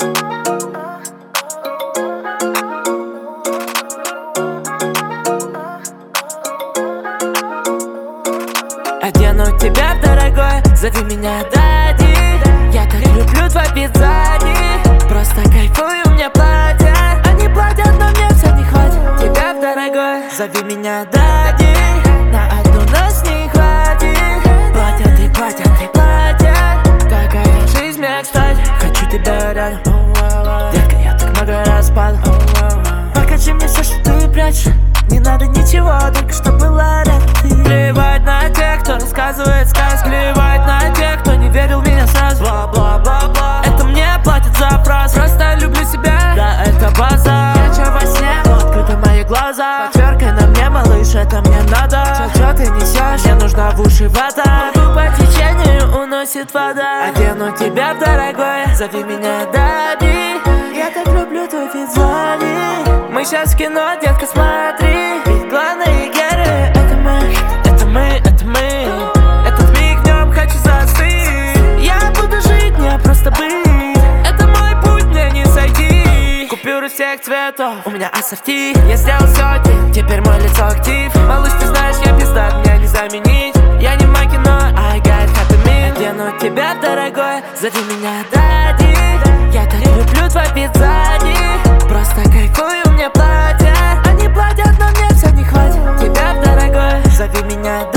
Одену тебя, дорогой, зови меня Дади. Я так люблю твой пиццари. Просто кайфую, мне платят. Они платят, но мне все не хватит. Тебя, дорогой, зови меня Дади. На одну нас не хватит. Платят и платят и платят. Какая жизнь мне, кстати. Хочу тебя рядом. Детка, я так много раз падал. Покажи мне все, что ты прячешь. Не надо ничего, только чтобы была рядом ты. Плевать на тех, кто рассказывает сказки. Плевать на тех, кто не верил в меня сразу. Бла-бла-бла-бла. Это мне платят за фраз. Просто люблю себя, да это база. Я чё во сне, но открыты мои глаза. Подверкай на мне, малыш, это мне надо. Чё ты несешь, мне нужна в уши вода. По течению уносит вода. Одену тебя, дорогой, зови меня Дади. Я так люблю твой визуали. Мы сейчас в кино, детка, смотри. Ведь главные герои это мы, это мы, это мы. Этот миг в нем хочу застыть. Я буду жить, не просто быть. Это мой путь, мне не сойти. Купюры всех цветов, у меня ассорти. Я сделал все, теперь мой лицо актив. Малыш, ты знаешь, я пизда, меня не заменить. Я не маки, но I got happy me. Одену тебя, дорогой, зови меня Дади. Я так люблю твой пиццари. Просто кайфую, мне платят. Они платят, но мне все не хватит. Тебя, дорогой, зови меня Дади.